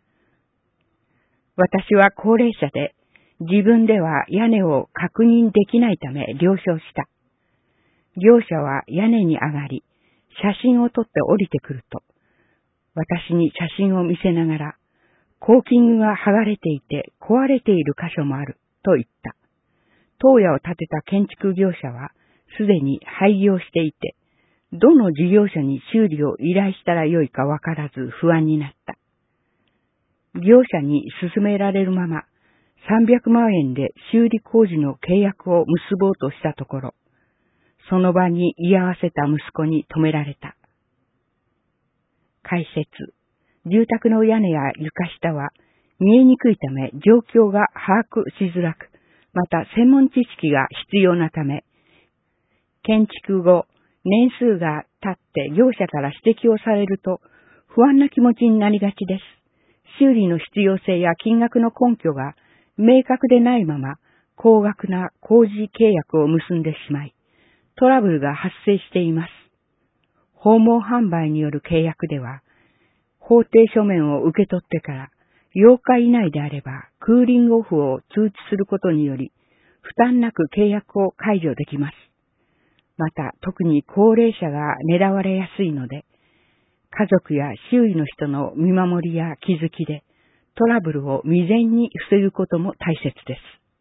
私は高齢者で自分では屋根を確認できないため了承した。業者は屋根に上がり、写真を撮って降りてくると、私に写真を見せながら、コーキングが剥がれていて壊れている箇所もあると言った。当屋を建てた建築業者はすでに廃業していて、どの事業者に修理を依頼したらよいかわからず不安になった。業者に勧められるままさんびゃくまんえんで修理工事の契約を結ぼうとしたところ、その場に居合わせた息子に止められた。解説。住宅の屋根や床下は見えにくいため状況が把握しづらく、また専門知識が必要なため、建築後、年数が経って業者から指摘をされると不安な気持ちになりがちです。修理の必要性や金額の根拠が明確でないまま高額な工事契約を結んでしまい、トラブルが発生しています。訪問販売による契約では、法定書面を受け取ってからようか以内であればクーリングオフを通知することにより、負担なく契約を解除できます。また、特に高齢者が狙われやすいので、家族や周囲の人の見守りや気づきで、トラブルを未然に防ぐことも大切です。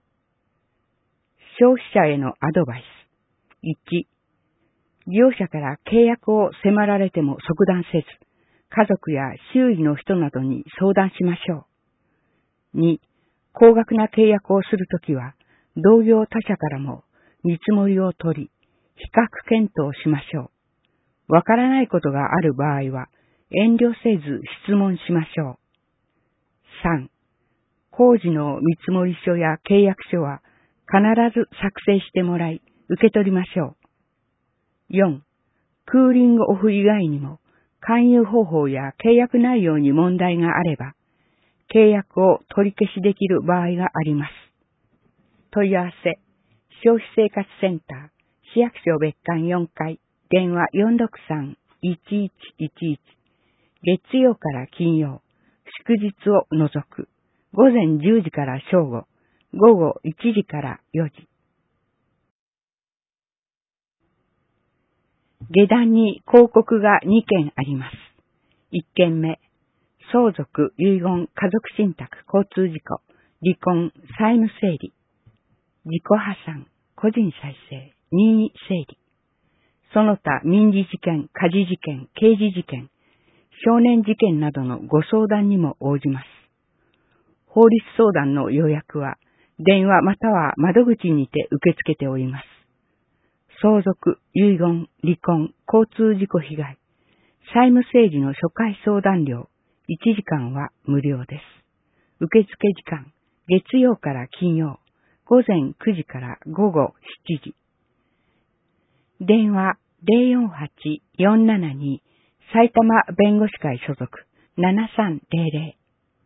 消費者へのアドバイス。いち、業者から契約を迫られても即断せず、家族や周囲の人などに相談しましょう。に、高額な契約をするときは、同業他社からも見積もりを取り、比較検討しましょう。わからないことがある場合は、遠慮せず質問しましょう。さん、工事の見積もり書や契約書は必ず作成してもらい、受け取りましょう。よん、クーリングオフ以外にも、勧誘方法や契約内容に問題があれば、契約を取り消しできる場合があります。問い合わせ、消費生活センター、市役所別館よんかい、電話 よんろくさん いちいちいちいち、月曜から金曜、祝日を除く、ごぜんじゅうじから正午、ごごいちじからよじ。下段に広告がにけんあります。いっけんめ、相続、遺言、家族信託、交通事故、離婚、債務整理、自己破産、個人再生、任意整理。その他民事事件、家事事件、刑事事件、少年事件などのご相談にも応じます。法律相談の予約は電話または窓口にて受け付けております。相続、遺言、離婚、交通事故被害、債務整理の初回相談料いちじかんは無料です。受付時間、月曜から金曜、ごぜんくじからごごしちじ。電話 ゼロよんはち よんななに 埼玉弁護士会所属ななさんゼロゼ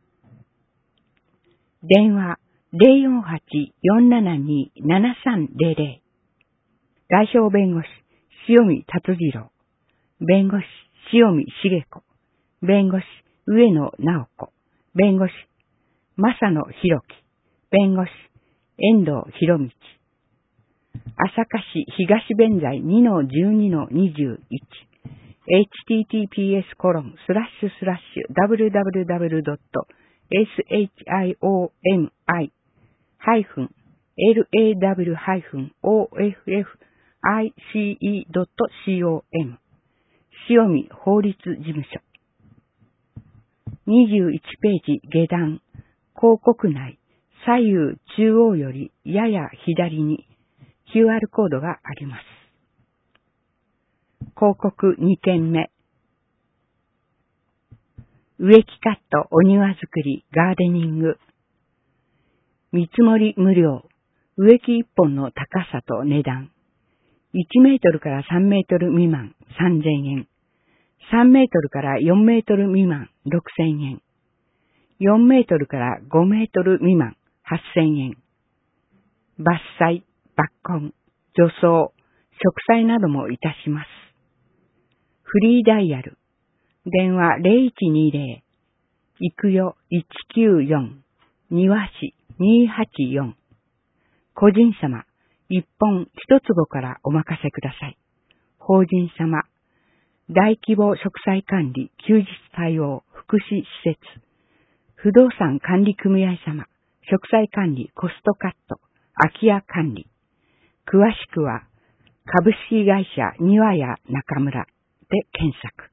ロ。電話 ゼロよんはち よんななに ななさんゼロゼロ。代表弁護士塩見達次郎。弁護士塩見茂子。弁護士上野直子。弁護士正野博樹。弁護士遠藤博道。朝霞市東弁財 にのじゅうにのにじゅういち。エイチティーティーピーエス コロンスラッシュスラッシュ ダブリューダブリューダブリュードットエスエイチアイオーエムアイ ハイフン エルエーダブリュー ハイフン オーエフエフアイシーイー ドットコム 塩見法律事務所。にじゅういちページ下段、広告内、左右中央よりやや左に キューアール コードがあります。広告にけんめ。 植木カットお庭作りガーデニング。見積もり無料。植木一本の高さと値段。いちメートルからさんメートル未満さんぜんえん。さんメートルからよんメートル未満ろくせんえん。よんメートルからごメートル未満はっせんえん。伐採、抜根、除草、植栽などもいたします。フリーダイヤル。電話ゼロいちにゼロ、いくよいちきゅうよん、庭師にはちよん。個人様、一本一坪からお任せください。法人様、大規模植栽管理、休日対応、福祉施設。不動産管理組合様、植栽管理、コストカット、空き家管理。詳しくは、株式会社庭屋中村で検索。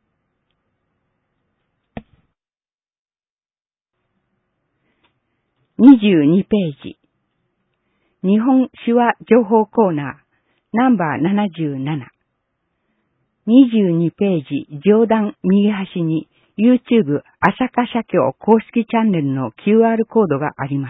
にじゅうにページ。日本手話情報コーナー、ナンバーななじゅうなな。にじゅうにページ上段右端に YouTube 朝霞社協公式チャンネルの キューアール コードがあります。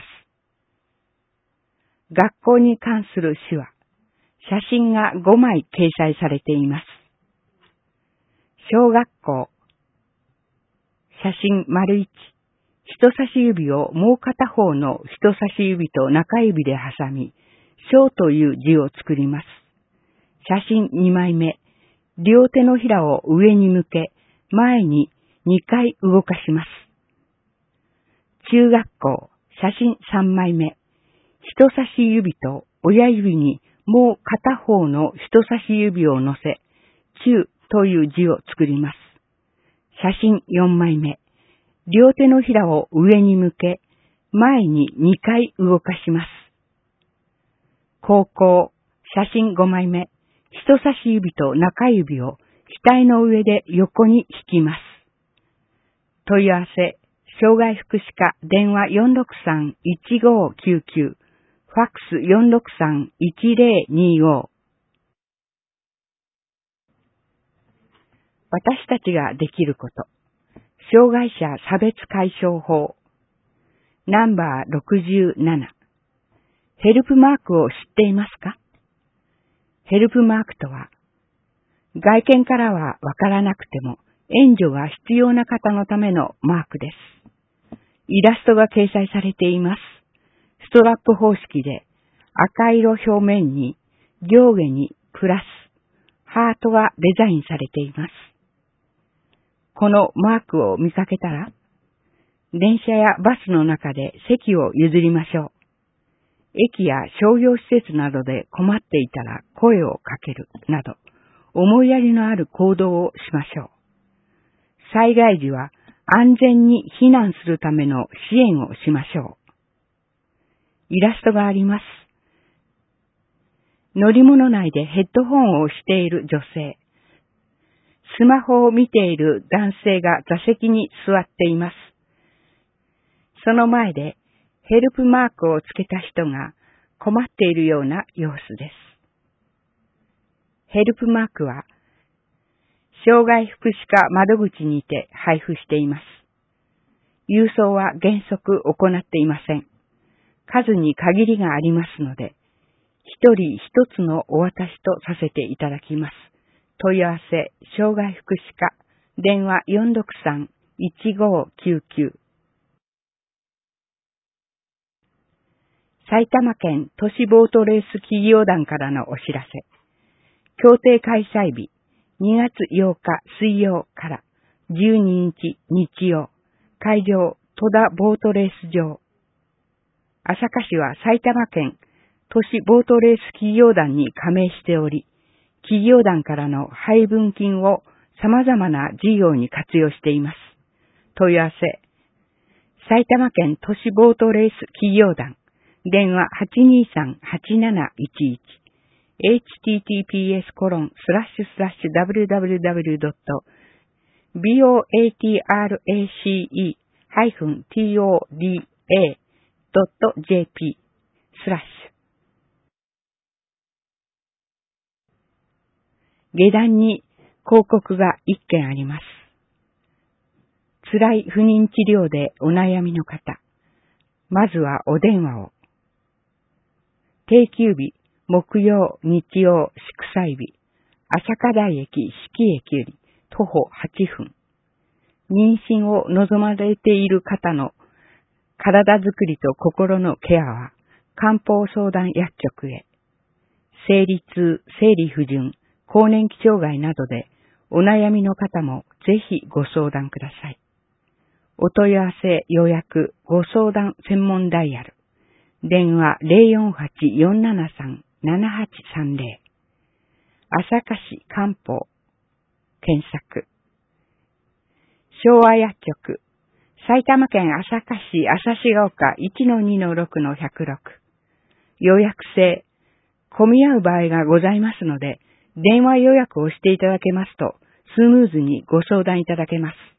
学校に関する手話、写真がごまい掲載されています。小学校、写真丸いち。人差し指をもう片方の人差し指と中指で挟み、小という字を作ります。写真にまいめ、両手のひらを上に向け、前ににかい動かします。中学校、写真さんまいめ、人差し指と親指にもう片方の人差し指を乗せ、中という字を作ります。写真よんまいめ、両手のひらを上に向け、前ににかい動かします。高校、写真ごまいめ、人差し指と中指を額の上で横に引きます。問い合わせ、障害福祉課電話 よんろくさん いちごきゅうきゅう、ファックス よんろくさん いちぜろにご。私たちができること。障害者差別解消法。ナンバーろくじゅうなな。ヘルプマークを知っていますか？ヘルプマークとは、外見からはわからなくても援助が必要な方のためのマークです。イラストが掲載されています。ストラップ方式で赤色表面に上下にプラス、ハートがデザインされています。このマークを見かけたら、電車やバスの中で席を譲りましょう。駅や商業施設などで困っていたら声をかけるなど、思いやりのある行動をしましょう。災害時は安全に避難するための支援をしましょう。イラストがあります。乗り物内でヘッドホンをしている女性。スマホを見ている男性が座席に座っています。その前でヘルプマークをつけた人が困っているような様子です。ヘルプマークは障害福祉課窓口にて配布しています。郵送は原則行っていません。数に限りがありますので、一人一つのお渡しとさせていただきます。問い合わせ、障害福祉課、電話 よんろくさん いちごきゅうきゅう。埼玉県都市ボートレース企業団からのお知らせ。協定開催日、にがつようか水曜からじゅうににち日曜、会場戸田ボートレース場。朝霞市は埼玉県都市ボートレース企業団に加盟しており、企業団からの配分金を様々な事業に活用しています。問い合わせ、埼玉県都市ボートレース企業団、電話 はちにさん はちなないちいち、エイチティーティーピーエスコロンスラッシュスラッシュダブリューダブリューダブリュードットビーオーエーティーアールエーシーイーハイフンティーオーディーエードットジェーピースラッシュ。下段に広告が一件あります。 辛い不妊治療でお悩みの方、まずはお電話を。定休日、木曜、日曜、祝祭日、朝霞台駅、四季駅より徒歩はちふん。妊娠を望まれている方の体づくりと心のケアは漢方相談薬局へ。生理痛、生理不順、更年期障害などでお悩みの方もぜひご相談ください。お問い合わせ、予約、ご相談専門ダイヤル。電話 ゼロよんはち よんななさん ななはちさんゼロ。朝霞市漢方。検索。昭和薬局。埼玉県朝霞市朝志ヶ丘 いちのにのろくのひゃくろく。予約制。混み合う場合がございますので、電話予約をしていただけますと、スムーズにご相談いただけます。